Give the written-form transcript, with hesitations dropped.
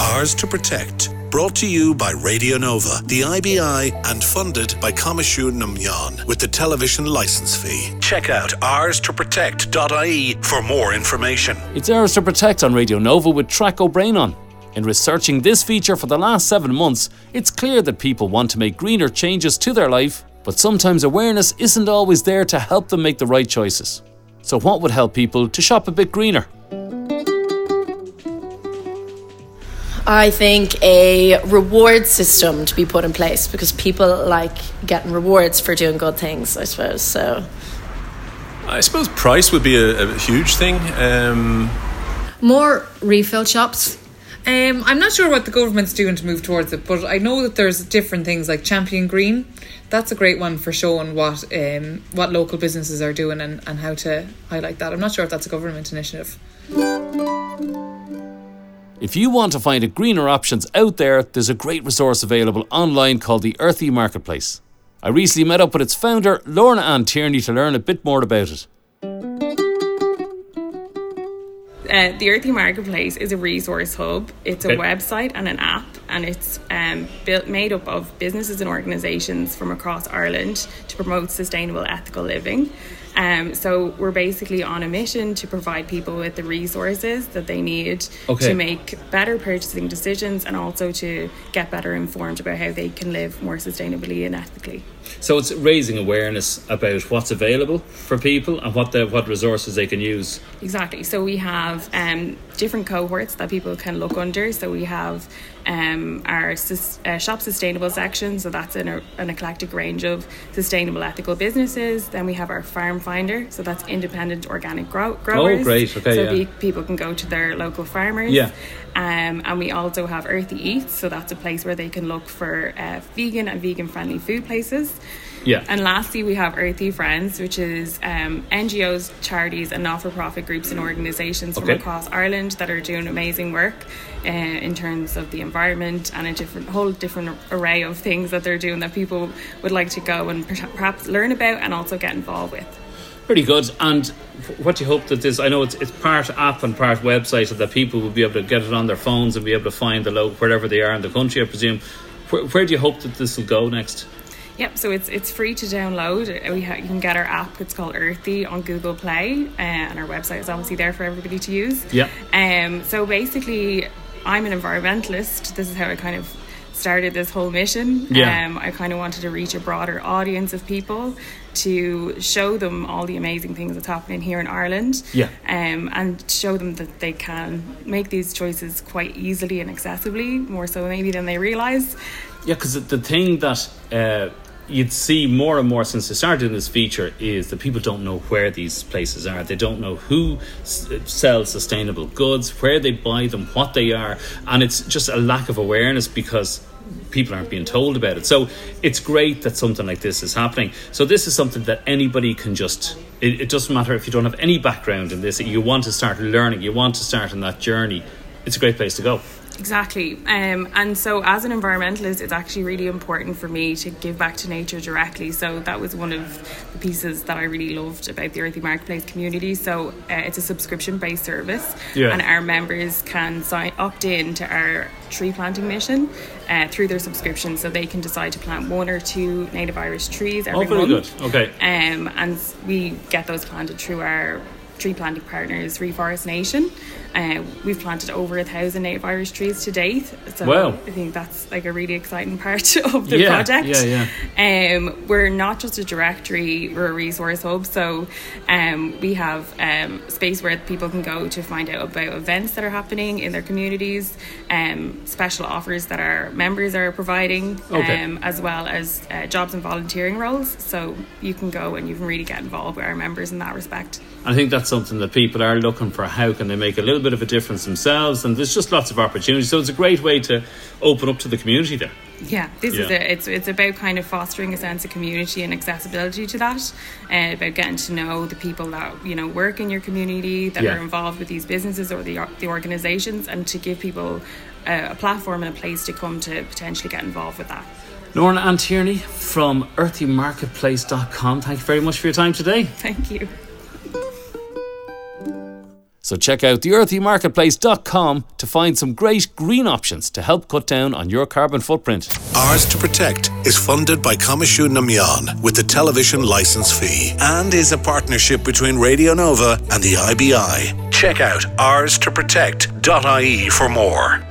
Ours to Protect. Brought to you by Radio Nova, the IBI, and funded by Coimisiún na Meán with the television licence fee. Check out ourstoprotect.ie for more information. It's Ours to Protect on Radio Nova with Track O'Brien on. In researching this feature for the last 7 months, it's clear that people want to make greener changes to their life, but sometimes awareness isn't always there to help them make the right choices. So what would help people to shop a bit greener? I think a reward system to be put in place, because people like getting rewards for doing good things, I suppose. So I suppose price would be a huge thing. More refill shops. I'm not sure what the government's doing to move towards it, but I know that there's different things like Champion Green. That's a great one for showing what local businesses are doing and how to highlight that. I'm not sure if that's a government initiative. If you want to find a greener options out there, there's a great resource available online called the Earthy Marketplace. I recently met up with its founder, Lorna Ann Tierney, to learn a bit more about it. The Earthy Marketplace is a resource hub. It's a website and an app, and it's made up of businesses and organisations from across Ireland to promote sustainable, ethical living. So we're basically on a mission to provide people with the resources that they need to make better purchasing decisions, and also to get better informed about how they can live more sustainably and ethically. So it's raising awareness about what's available for people and what resources they can use. Exactly. So we have different cohorts that people can look under. So we have our shop sustainable section. So that's an eclectic range of sustainable, ethical businesses. Then we have our farm finder. So that's independent organic growers. Oh, great. Okay, so people can go to their local farmers. Yeah. And we also have Earthy Eats. So that's a place where they can look for vegan and vegan-friendly food places. Yeah. And lastly, we have Earthy Friends, which is NGOs, charities and not-for-profit groups and organisations from across Ireland that are doing amazing work in terms of the environment, and a whole different array of things that they're doing that people would like to go and perhaps learn about and also get involved with. Pretty good. And what do you hope that this, I know it's part app and part website, so that people will be able to get it on their phones and be able to find the local, wherever they are in the country, I presume. Where do you hope that this will go next? Yep, so it's free to download. You can get our app. It's called Earthy on Google Play, and our website is obviously there for everybody to use. Yeah. So basically, I'm an environmentalist. This is how I kind of started this whole mission. Yeah. I kind of wanted to reach a broader audience of people to show them all the amazing things that's happening here in Ireland. Yeah. And show them that they can make these choices quite easily and accessibly, more so maybe than they realise. Yeah, because the thing that you'd see more and more since they started doing this feature is that people don't know where these places are. They don't know who sells sustainable goods, where they buy them, what they are, and it's just a lack of awareness because people aren't being told about it. So it's great that something like this is happening. So this is something that anybody can just, it doesn't matter if you don't have any background in this, you want to start learning, you want to start on that journey, it's a great place to go. Exactly. And so as an environmentalist, it's actually really important for me to give back to nature directly. So that was one of the pieces that I really loved about the Earthy Marketplace community. So it's a subscription-based service, and our members can opt in to our tree planting mission through their subscription. So they can decide to plant 1 or 2 native Irish trees every month. Good. Okay. And we get those planted through our tree planting partners, Reforest Nation. We've planted over 1,000 native Irish trees to date, so wow. I think that's like a really exciting part of the project. We're not just a directory, we're a resource hub, so we have space where people can go to find out about events that are happening in their communities, special offers that our members are providing, as well as jobs and volunteering roles, so you can go and you can really get involved with our members in that respect. I think that's something that people are looking for. How can they make a little bit of a difference themselves? And there's just lots of opportunities. So it's a great way to open up to the community there. Yeah, this is it. It's about kind of fostering a sense of community and accessibility to that, about getting to know the people that work in your community, that are involved with these businesses or the organisations, and to give people a platform and a place to come to potentially get involved with that. Lorna Ann Tierney from earthymarketplace.com. Thank you very much for your time today. Thank you. So check out theearthymarketplace.com to find some great green options to help cut down on your carbon footprint. Ours to Protect is funded by Coimisiún na Meán with the television licence fee and is a partnership between Radio Nova and the IBI. Check out ourstoprotect.ie for more.